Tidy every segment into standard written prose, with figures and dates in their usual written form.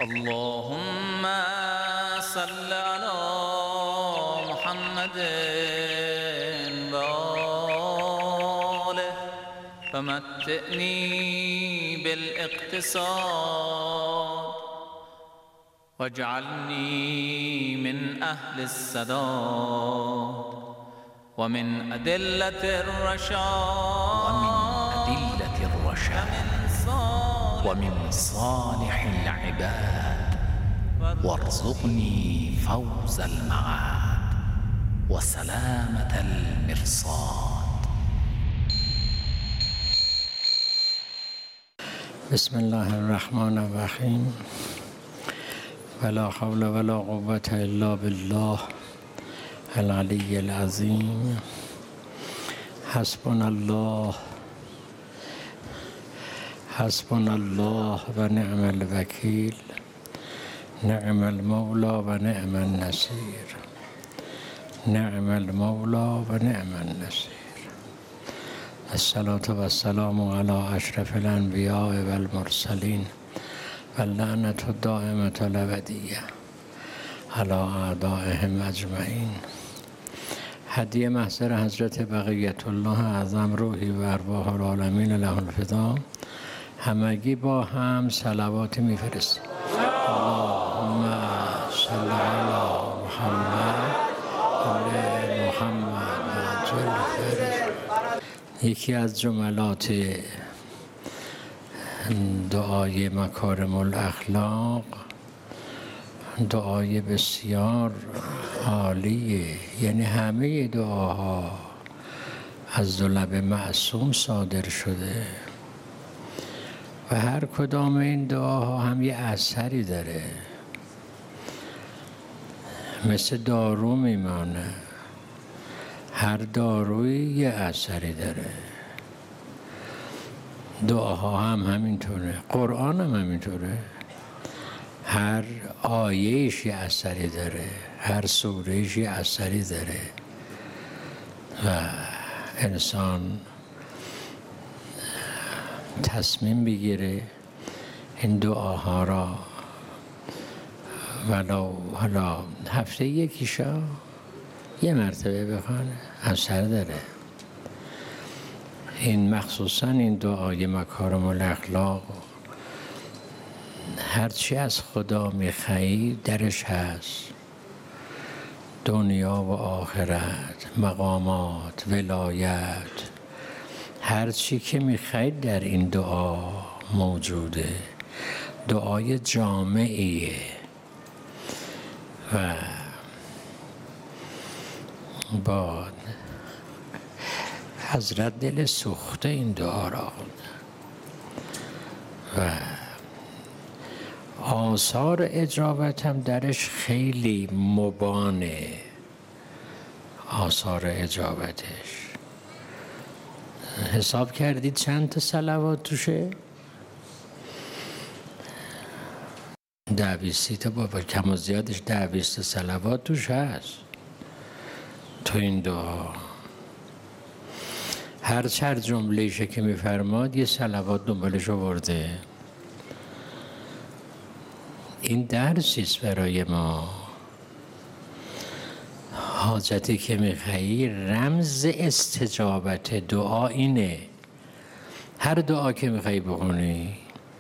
اللهم صل على محمد وآله فمتعني بالاقتصاد واجعلني من أهل السداد ومن أدلة الرشاد ومن صالح العباد وارزقني فوز المعاد وسلامة المرصاد. بسم الله الرحمن الرحیم. ولا حول ولا قوة الا بالله العلی العظیم. حسبنا الله و نعم الوکیل، نعم المولى و نعم النصير، نعم المولى و نعم النصير. الصلاة و السلام علی اشرف الانبیاء و المرسلین و اللعنة الدائمة الابدیة علی اعدائهم اجمعین. هدیه محضر حضرت بقیت الله اعظم روحی و ارواح العالمین له الفدا. همگی با هم صلوات میفرستیم. اللهم صل علی محمد علی محمد عجل فرج. یکی از جملات دعای مکارم الاخلاق دعای بسیار عالیه، یعنی همه دعاها از دو لب معصوم صادر شده و هر کدام این دعاها هم یه اثری داره، مثل دارو میمانه. هر دارویی یه اثری داره. دعاها هم همینطوره، قرآن هم همینطوره. هر آیهش یه اثری داره، هر سورهش یه اثری داره و انسان تصمیم بگیره این دعاها را ولو حالا هفته یکیشا یه مرتبه بخوانه، اثر داره. این مخصوصا این دعای مکارم الاخلاق، هرچی از خدا میخوایی درش هست. دنیا و آخرت، مقامات، ولایت، هرچی که میخوایی در این دعا موجوده. دعای جامعیه و با حضرت دل سوخته این دعا را خوندن و آثار اجابت هم درش خیلی مبانه. آثار اجابتش حساب کردید چند تا صلوات توشه؟ 10-20 تا، بابا کم و زیادش 10-20 صلوات توش هست تو این دعا. هر جمله‌ایشه که میفرماد یه صلوات دنبالش آورده. این درسیست برای ما. حاجتی که میخوایی رمز استجابت دعا اینه. هر دعا که میخوایی بخونی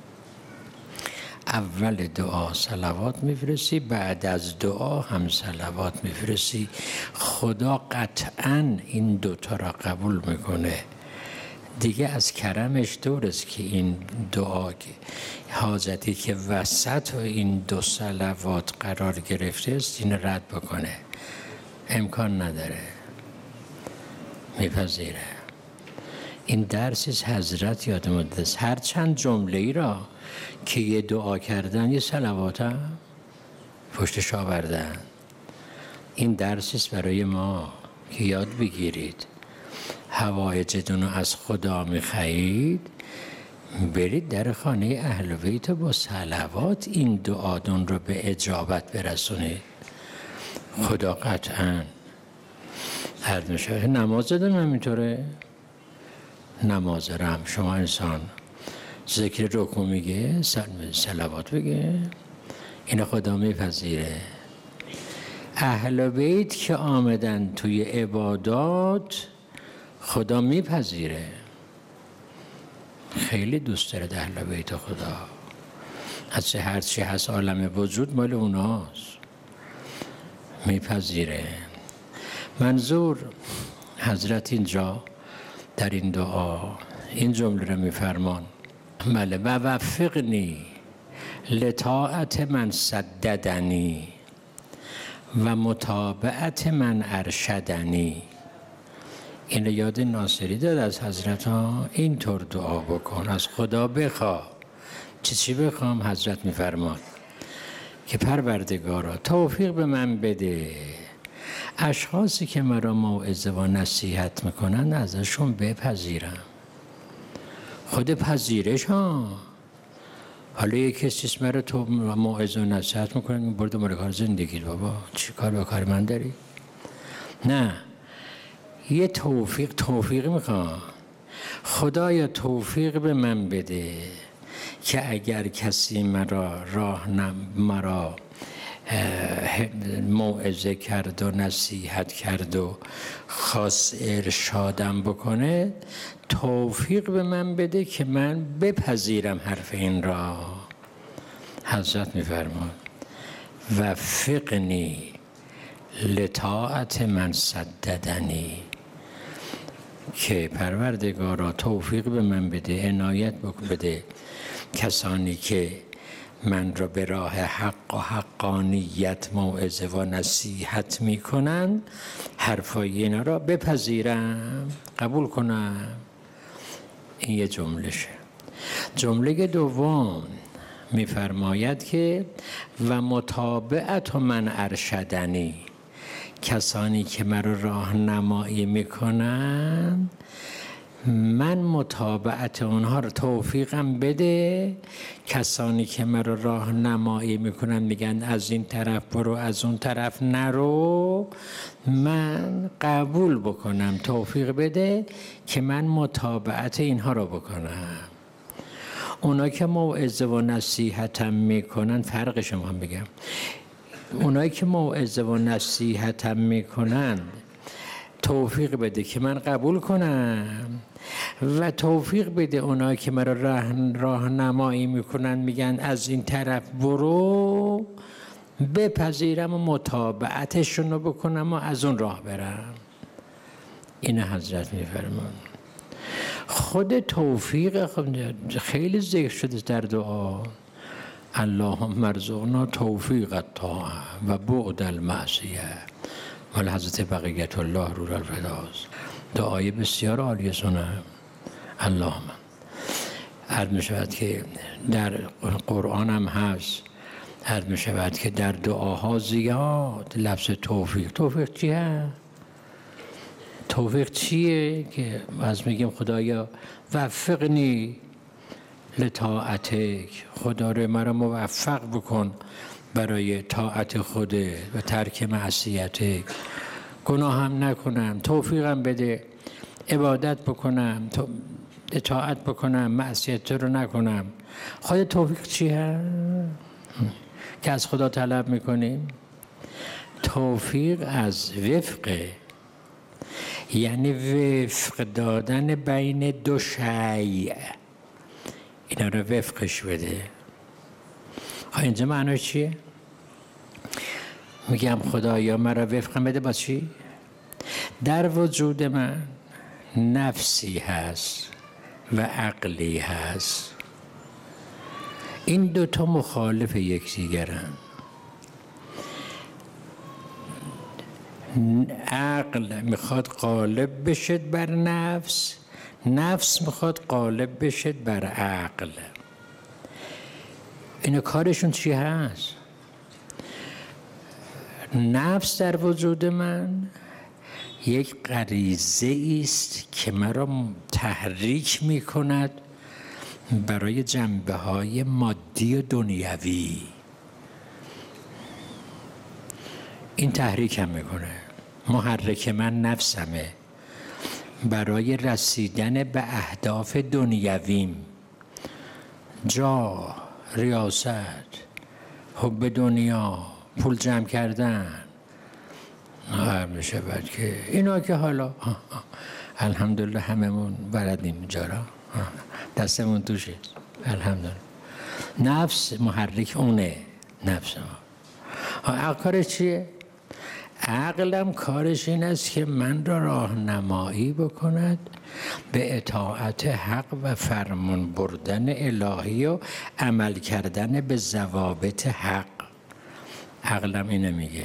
اول دعا صلوات میفرستی، بعد از دعا هم صلوات میفرستی. خدا قطعاً این دوتا را قبول میکنه. دیگه از کرمش دورست که این دعا حاجتی که وسط این دو صلوات قرار گرفته است این رد بکنه. امکان نداره، میپذیره. این درسیست حضرت یادمون داده. هر چند جمله ای را که یه دعا کردن یه صلوات هم پشتش آوردن. این درسیست برای ما که یاد بگیرید. حوایجتون رو از خدا میخواهید، برید در خانه اهل بیت و با صلوات این دعاتون رو به اجابت برسونید. خدا قطعاً عرض میشه. نماز دادن همینطوره. نماز رو هم شما انسان ذکر رکوع میگه، صلوات بگه، اینو خدا میپذیره. اهل بیت که آمدن توی عبادات خدا میپذیره. خیلی دوست داره اهل بیت خدا. از هرچی هست عالم وجود مال اوناست، میپذیره. منظور حضرت اینجا در این دعا این جمله رو میفرمان: بله، و وفقنی لطاعت من سددنی و متابعت من ارشدنی. این رو یاد ناصری داد از حضرت ها. اینطور دعا بکن، از خدا بخوا. چی بخوام؟ حضرت میفرمان که پروردگارا توفیق به من بده اشخاصی که مرا موعظه و نصیحت میکنن ازشون بپذیرم. خود پذیرش ها. حالا یک کسی مرا تو موعظه و نصیحت میکنن، برد مال کار زندگی بابا، چی کار به کار من داری؟ نه، یه توفیق میخوام. خدایا توفیق به من بده که اگر کسی مرا موعظه کرد و نصیحت کرد و خواست ارشادم بکنه، توفیق به من بده که من بپذیرم حرف این را. حضرت میفرماد وفقنی لطاعت من سددنی، که پروردگارا توفیق به من بده، عنایت بده کسانی که من را به راه حق و حقانیت موعظه و نصیحت میکنن، حرفای اینا را بپذیرم، قبول کنم. این یه جملهشه. جمله دوم میفرماید که و متابعت من ارشدنی، کسانی که مرا راهنمایی میکنن من متابعت اونها رو توفیقم بده. کسانی که مرا راهنمایی میکنن میگن از این طرف برو از اون طرف نرو، من قبول بکنم. توفیق بده که من متابعت اینها رو بکنم. اونا که موعظه و نصیحتم میکنن، فرقش هم بگم، اونایی که موعظه و نصیحتم میکنن توفیق بده که من قبول کنم، و توفیق بده اونایی که مرا راهنمایی میکنن میگن از این طرف برو، بپذیرم و متابعتشون رو بکنم و از اون راه برم. این حضرت میفرمان. خود توفیق خیلی ذکر شده در دعا. اللهم ارزقنا توفیق الطاعه و بعد المعصیه. مال حضرت بقیت الله رور الفداست. دعای بسیار عالی سنه. اللهم عرض می شود که در قرآن هم هست، عرض می شود که در دعاها زیاد لفظ توفیق چیه؟ توفیق چیه؟ که از میگیم خدایا وفقنی لطاعتک، خدا رو مرا موفق بکن برای طاعت خوده و ترک معصیتک، گناهم نکنم، توفیقم بده عبادت بکنم، اطاعت بکنم، معصیت رو نکنم. خود توفیق چیه که از خدا طلب میکنیم؟ توفیق از وفقه، یعنی وفق دادن بین دو شیء، اینا رو وفقش بده. اینجا معنی چیه؟ میگم خدایا مرا وفقم بده با چی؟ در وجود من نفسی هست و عقلی هست، این دوتا مخالف یکدیگرن. عقل میخواد غالب بشد بر نفس، نفس میخواد غالب بشد بر عقل. اینا کارشون چی هست؟ نفس در وجود من یک غریزه است که مرا تحریک میکند برای جنبه های مادی و دنیوی. این تحریک هم میکنه. محرک من نفسمه برای رسیدن به اهداف دنیویم، جاه، ریاست، حب دنیا، پول جمع کردن، میشه بعد که اینا که حالا الحمدلله هممون بلدیم اینجا را، دستمون توشه الحمدلله. نفس محرک اونه، نفس ما. عقل کارش چیه؟ عقلم کارش این است که من را راهنمایی بکند به اطاعت حق و فرمان بردن الهی و عمل کردن به ضوابط حق. عقلم اینه میگه.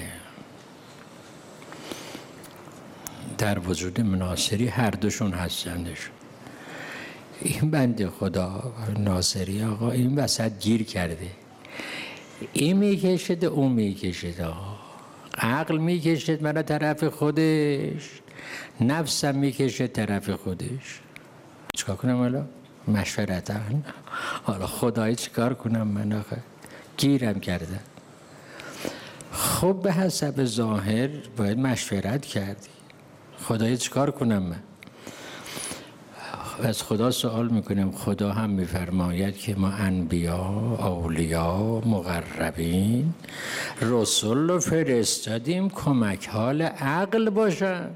در وجود ناصری هر دوشون هستندش. این بنده خدا ناصری آقا این وسط گیر کرده، این میکشد اون میکشد، عقل میکشد من طرف خودش، نفسم میکشد طرف خودش. چیکار کنم حالا؟ مشورتا. حالا خدایی چیکار کنم من آخه؟ گیرم کرده. خب به حسب ظاهر باید مشورت کردی. خدایی چیکار کنم من؟ از خدا سوال میکنیم. خدا هم میفرماید که ما انبیا، اولیا، مقربین، رسول رو فرستادیم کمک حال عقل باشن.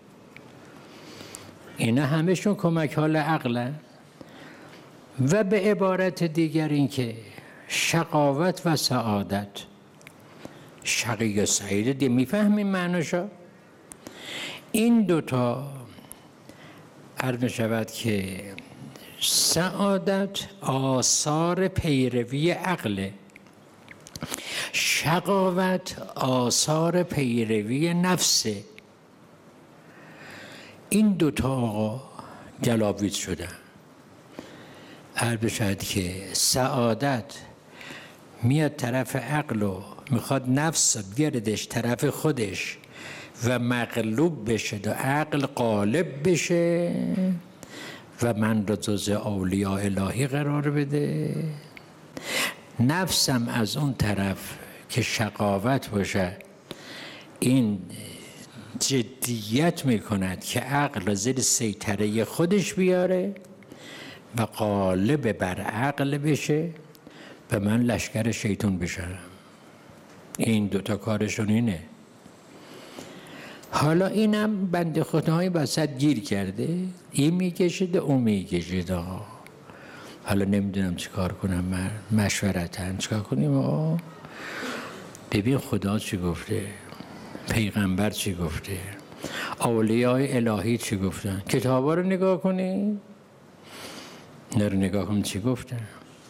اینا همشون کمک حال عقلن. و به عبارت دیگر این که شقاوت و سعادت، شقی و سعید دی میفهمیم معناشا. این دوتا عرض می شود که سعادت آثار پیروی عقله، شقاوت آثار پیروی نفسه. این دوتا آقا جلاوید شدن. عرض می شود که سعادت میاد طرف عقل و میخواد نفس بیاردش طرف خودش و مغلوب بشه و عقل غالب بشه و من را جز اولیاء الهی قرار بده. نفسم از اون طرف که شقاوت باشه این جدیت میکند که عقل را زیر سیطره خودش بیاره و غالب بر عقل بشه و من لشکر شیطان بشم. این دوتا کارشون اینه. حالا اینم بنده خدای وسط گیر کرده، این میکشید اون میکشید. حالا نمیدونم چی کار کنم من، مشورتاً چیکار کنیم؟ ببین خدا چی گفته، پیغمبر چی گفته، اولیاء الهی چی گفتن. کتابا رو نگاه کنی، نه رو نگاه کنی چی گفتن.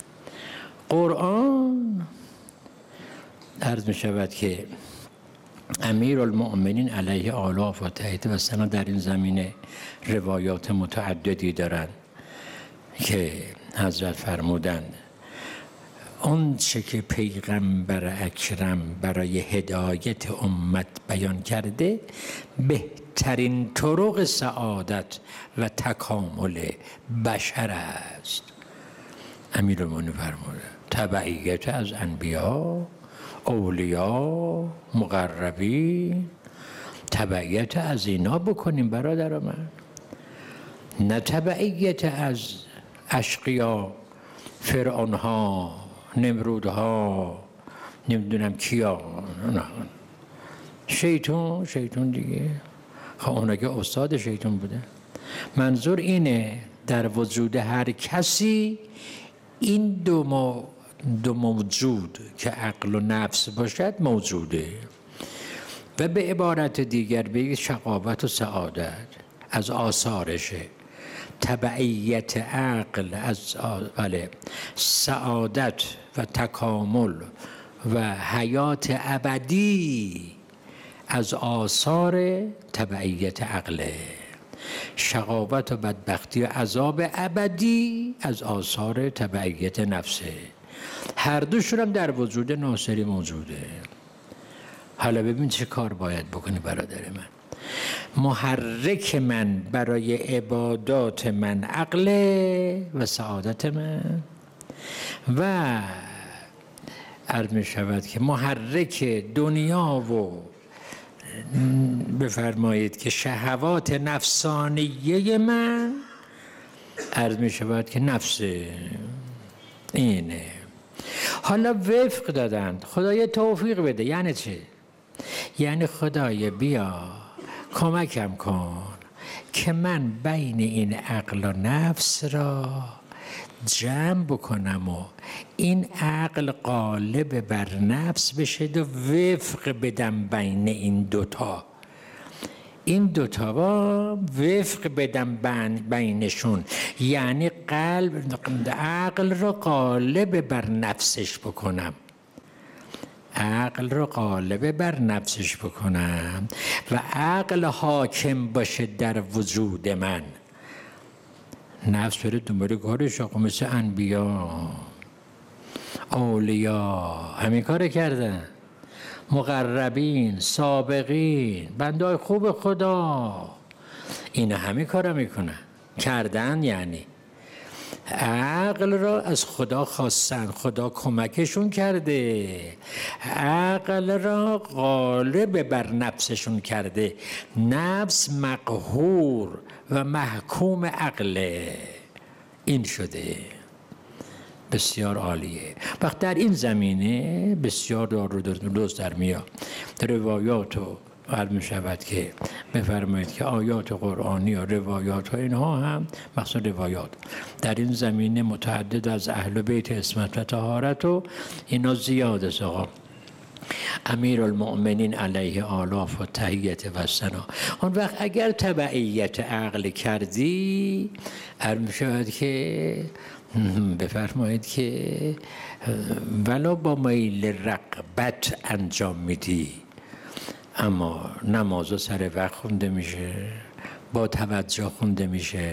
قرآن عرض می شود که امیر المؤمنین علیه آلاف و تحت و سنا در این زمینه روایات متعددی دارند که حضرت فرمودند اون چه که پیغمبر اکرم برای هدایت امت بیان کرده بهترین طرق سعادت و تکامل بشر است. امیر المؤمنین فرموده تبعیت از انبیا، اولیا، مقربین، تبعیت از اینا بکنیم برادر من، نه تبعیت از اشقیا، فرعونها، نمرودها، نمیدونم کیا. نه. شیطان دیگه. خب اونا که استاد شیطان بوده. منظور اینه در وجود هر کسی این دو موجود که عقل و نفس باشد موجوده. و به عبارت دیگر بگید شقاوت و سعادت از آثارشه. تبعیت عقل از سعادت و تکامل و حیات ابدی از آثار تبعیت عقله. شقاوت و بدبختی و عذاب ابدی از آثار تبعیت نفسه. هر دوشون هم در وجود ناصری موجوده. حالا ببین چه کار باید بکنی برادر من. محرک من برای عبادات من عقل و سعادت من و عرض می شود که محرک دنیا و بفرمایید که شهوات نفسانیه من عرض می شود که نفس اینه. حالا وفق دادند، خدای توفیق بده. یعنی چی؟ یعنی خدای بیا کمکم کن که من بین این عقل و نفس را جمع بکنم و این عقل غالب بر نفس بشه و وفق بدم بین این دوتا. این دوتا وفق بدم بینشون، یعنی عقل رو غالب بر نفسش بکنم، عقل رو غالب بر نفسش بکنم و عقل حاکم باشه در وجود من. نفس بره دنبال کارش، آقا مثل انبیا اولیا همین کار کردن، مقربین، سابقین، بنده‌های خوب خدا، اینا همین کارا میکنن، کردن. یعنی عقل را از خدا خواستن، خدا کمکشون کرده، عقل را غالب بر نفسشون کرده، نفس مقهور و محکوم عقله. این شده. بسیار عالیه. وقت در این زمینه بسیار درست در میاد. در روایات و عرض می شود که بفرمایید که آیات قرآنی و روایات و اینها هم مخصوصا روایات در این زمینه متعدد از اهل بیت عصمت و طهارت و اینا زیاد است. آقا امیر المؤمنین علیه آلاف و تحیت و ثنا. اون وقت اگر تبعیت عقل کردی عرض می شود که بفرمایید که ولو با میل رغبت انجام میدی، اما نمازا سر وقت خونده میشه، با توجه خونده میشه،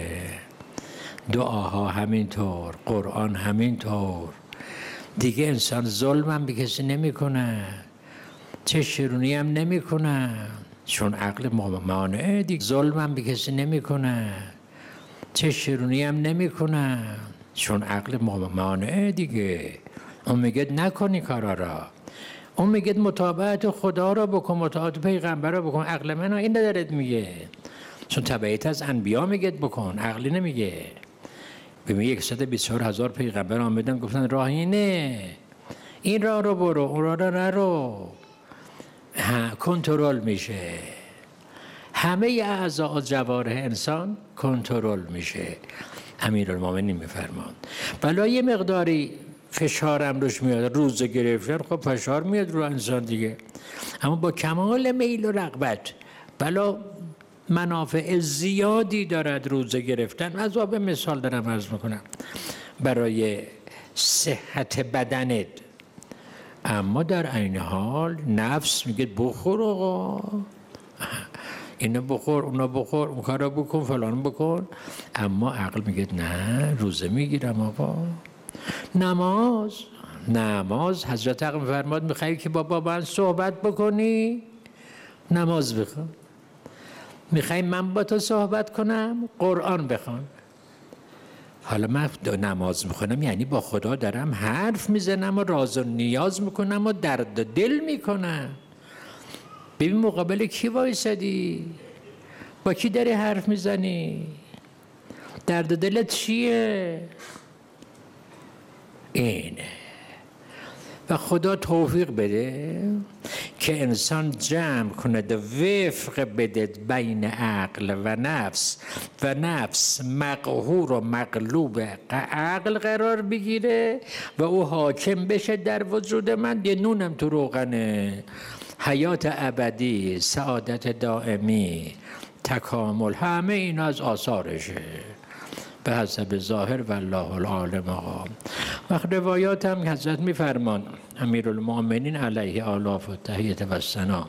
دعاها همینطور، قرآن همینطور. دیگه انسان ظلم هم به کسی نمیکنه، چه شیرونی هم نمیکنه، چون عقل مانعه دیگه. ظلم هم به کسی نمیکنه، چه شیرونی هم نمیکنه، چون عقل مانعه دیگه. اون میگه نکنی کارا را، اون میگه مطابقت خدا را بکن، مطابقت پیغمبر را بکن. عقل من این دارد میگه، چون تبعیت از انبیا میگه بکن، عقلی نمیگه. ببین 124,000 پیغمبر آمدن گفتن راه اینه، این راه رو برو، اون راه رو نرو. کنترل میشه، همه اعضاء جوارح انسان کنترل میشه. امیرالمومنین میفرمان بلا یه مقداری فشارم روش میاد، روزه گرفتن، خب فشار میاد رو انسان دیگه، اما با کمال میل و رغبت بلا منافع زیادی دارد روزه گرفتن. از باب مثال دارم عرض میکنم برای صحت بدنت، اما در عین حال نفس میگه بخور آقا، اینو بخور، اونا بخور، اون کارو بکن، فلان بکن. اما عقل میگه نه، روزه میگیرم آقا. نماز حضرت عقل میفرماد میخوایی که با من صحبت بکنی نماز بخون، میخوایی من با تو صحبت کنم قرآن بخون. حالا من نماز میخونم یعنی با خدا دارم حرف میزنم و راز و نیاز میکنم و درد و دل میکنم. ببین مقابل کی وایسادی، با کی داری حرف میزنی، درد و دلت چیه؟ اینه. و خدا توفیق بده که انسان جمع کند و وفق بده بین عقل و نفس مقهور و مغلوب عقل قرار بگیره و او حاکم بشه در وجود من. یه نونم تو روغنه، حیات ابدی، سعادت دائمی، تکامل، همه این از آثارشه به حسب ظاهر والله العالم. آقا وقت روایات هم حضرت میفرمان امیرالمؤمنین علیه آلاف و تحیت و ثنا.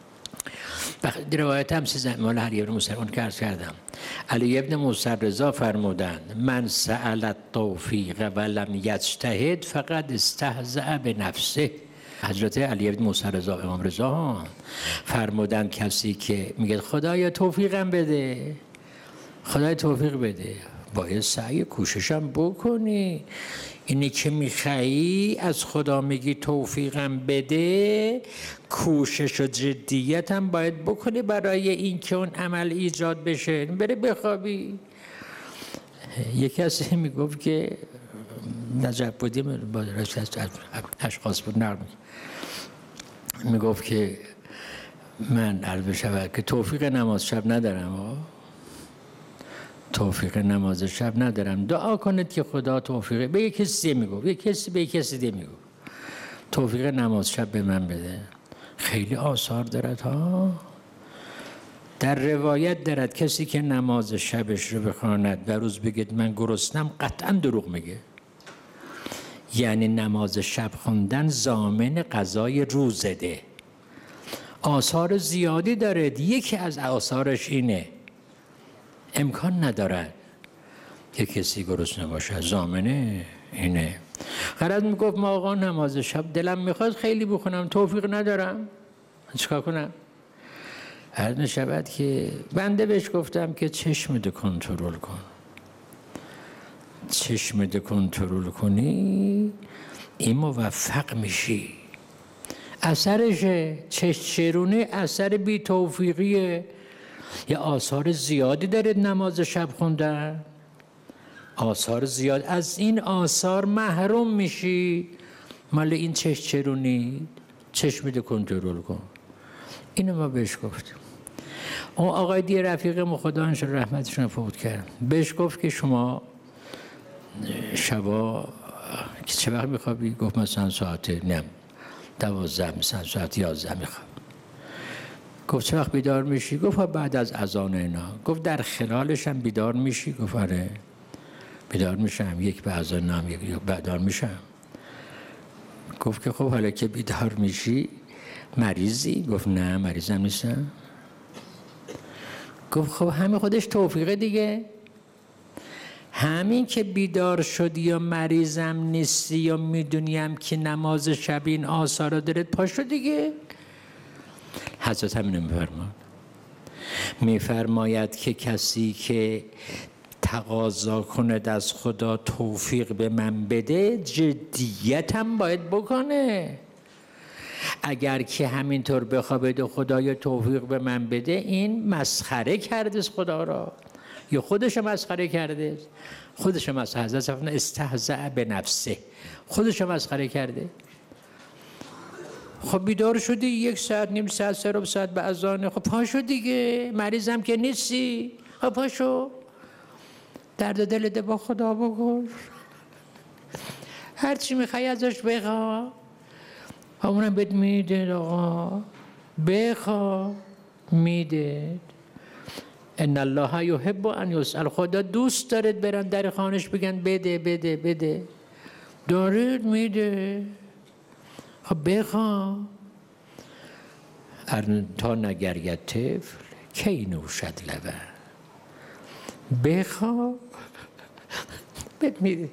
روایت هم مولا علی ابن موسی اون عرض کردم، علی ابن موسی رضا فرمودند من سأل التوفیق ولم یجتهد فقد استهزأ بنفسه. حضرت علی ابن موسی رضا امام رضا فرمودند کسی که میگه خدایا توفیقم بده، خدای توفیق بده، باید سعی کوششم بکنی. اینی که میخوایی از خدا میگی توفیقم بده، کوشش و جدیت هم باید بکنی برای این که اون عمل ایجاد بشه. بره بخوابی. یک کسی میگفت که نجف بودیم با رشته از اشخاص بود نقل میگفت که من عرض بشود که توفیق نماز شب ندارم، توفیق نماز شب ندارم، دعا کنید که خدا توفیق به یک کسی میگفت، یک کسی به یک کسی دیگه میگفت توفیق نماز شب به من بده. خیلی آثار دارد ها. در روایت دارد کسی که نماز شبش رو بخواند و روز بگید من گرسنم قطعا دروغ میگه. یعنی نماز شب خوندن ضامن قضای روزده. آثار زیادی دارد. یکی از آثارش اینه امکان ندارد که کسی گرسنه باشه، ضامنه اینه. غرض میگفت ما آقا نماز شب دلم میخواد خیلی بخونم، توفیق ندارم، چیکار کنم؟ عرض میشود که بنده بهش گفتم که چشمتو کنترل کن. چشمتو کنترل کنی این موفق میشی. اثرشه چشمچرونه، اثر بی توفیقیه. یه آثار زیادی داره نماز شب خوندن، آثار زیاد. از این آثار محروم میشی. مال این چشمچرونی، چشمتو کنترل کن. اینو ما بهش گفتیم. اون آقای دی رفیقم خدا انشاء رحمتشون فوت کرد، بهش گفت که شما شبا که چه وقت میخوابی؟ گفت مثلا ساعت 12، مثلا ساعت 11 میخوام. گفت چه وقت بیدار میشی؟ گفت بعد از اذان اینا. گفت در خلالش هم بیدار میشی؟ گفت آره بیدار میشم، یک به اذان هم یک بیدار میشم. گفت که خب حالا که بیدار میشی مریضی؟ گفت نه مریضم نیستم. گفت خب همین خودش توفیقه دیگه. همین که بیدار شدی یا مریضم نیستی یا میدونیم که نماز شب این آثار دارد، پاشو دیگه. حضرت همینو میفرماید که کسی که تقاضا کند از خدا توفیق به من بده، جدیت هم باید بکنه. اگر که همینطور بخوابه خدایا توفیق به من بده، این مسخره کرده خدا را، یا خودش مسخره کرده. خودش مسخره، حضرت استهزأ به نفسه، خودش مسخره کرده. خب بیدار شدی 1 ساعت، نیم ساعت، 3 ساعت به اذان، خب پاشو دیگه، مریضم که نیستی، خب پاشو درد دلت با خدا بگوش، هر چی میخوای ازش بخوا، اونم بهت میده. آقا بخوا میده. ان الله یحب ان یسأل، خدا دوست دارد برن در خانش بگن بده بده بده، دارید میده. خب بخوا. تا نگرید طفل کی نوشد لبن. بخوا بهت میده.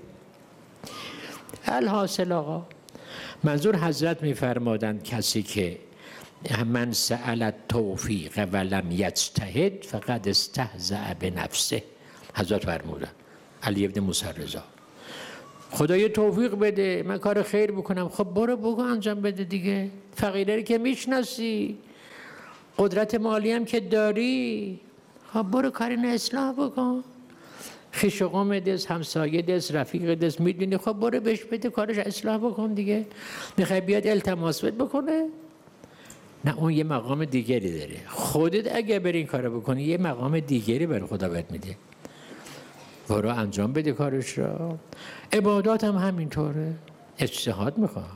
الحاصل آقا منظور حضرت میفرمادند کسی که من سأل التوفیق ولم یجتهد فقد استهزأ بنفسه. حضرت فرمودند علی بن موسی رضا خدای توفیق بده من کار خیر بکنم. خب برو بگو انجام بده دیگه. فقیره که میشناسی، قدرت مالی هم که داری، خب برو کارین اصلاح بکن. خویش و قوم دست، همسایه دست، رفیق دست میدونی، خب برو بهش بده کارش اصلاح بکن دیگه. میخوای بیاد التماس بکنه؟ نه اون یه مقام دیگری داره. خودت اگه بری این کارو بکنی یه مقام دیگری بر خدا بهت میده. برو انجام بده کارش را. عبادات هم همینطوره، اجتهاد میخواد.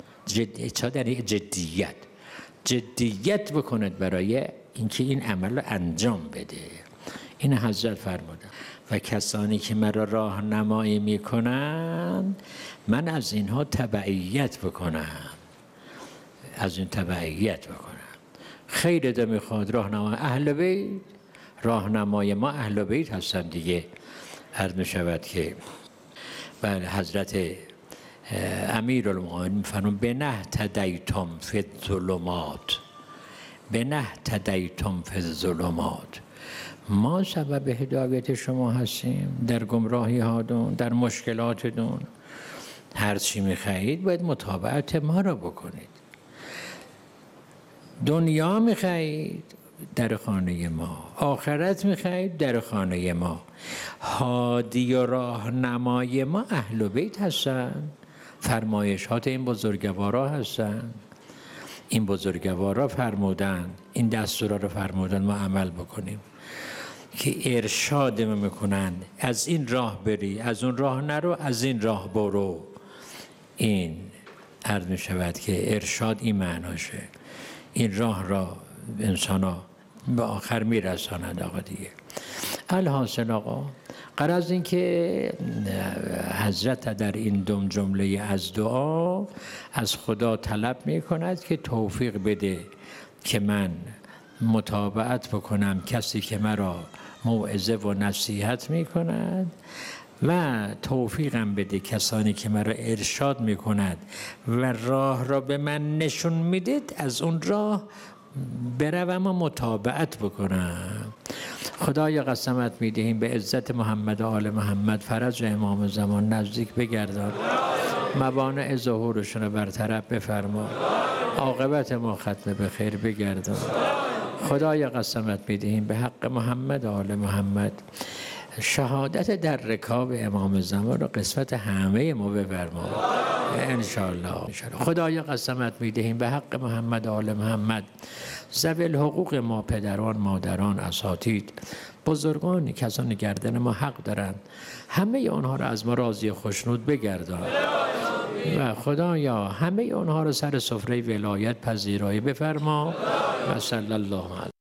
جدیت بکند برای اینکه این عمل رو انجام بده. این حضرت فرمودن و کسانی که مرا راهنمایی میکنند من از اینها تبعیت بکنم، از این تبعیت بکنم. خیر ده میخواد راهنمای اهل بیت، راهنمای ما اهل بیت هستن دیگه. عرض میشود که بله حضرت امیرالمومنین فرمود بنه تدیتم فی الظلمات، بنه تدیتم فی الظلمات. ما سبب هدایت شما هستیم در گمراهی هاتون، در مشکلاتتون. هر چی میخواهید باید متابعت ما را بکنید. دنیا میخواهید در خانه ما. آخرت میخواید؟ در خانه ما. هادی و راهنمای ما اهل بیت هستن، فرمایشات این بزرگوارا هستن. این بزرگوارا فرمودن، این دستورا رو فرمودن ما عمل بکنیم، که ارشاد ما میکنن از این راه بری، از اون راه نرو، از این راه برو. این عرض می شود که ارشاد این معناشه. این راه را انسان ها به آخر می رساند. آقا دیگه الحاصل آقا غرض این که حضرت در این دم جمله از دعا از خدا طلب می کند که توفیق بده که من متابعت بکنم کسی که مرا موعظه و نصیحت می کند، و توفیقم بده کسانی که مرا ارشاد می کند و راه را به من نشون میدید از اون راه بروم و متابعت بکنم. خدایا قسمت میدهیم به عزت محمد و آل محمد فرج امام زمان نزدیک بگردان، موانع ظهورشون رو برطرف بفرما، عاقبت ما ختم به خیر بگردان. خدایا قسمت میدهیم به حق محمد و آل محمد شهادت در رکاب امام زمان رو قسمت همه ما بفرما انشاءالله. خدایا قسمت میدهیم به حق محمد و آل محمد ذوی الحقوق ما، پدران، مادران، اساتید، بزرگانی کسانی گردن ما حق دارند، همه آنها را از ما راضی خوشنود بگردان و خدایا همه آنها را سر سفره ولایت پذیرایی بفرما و صلی الله علیه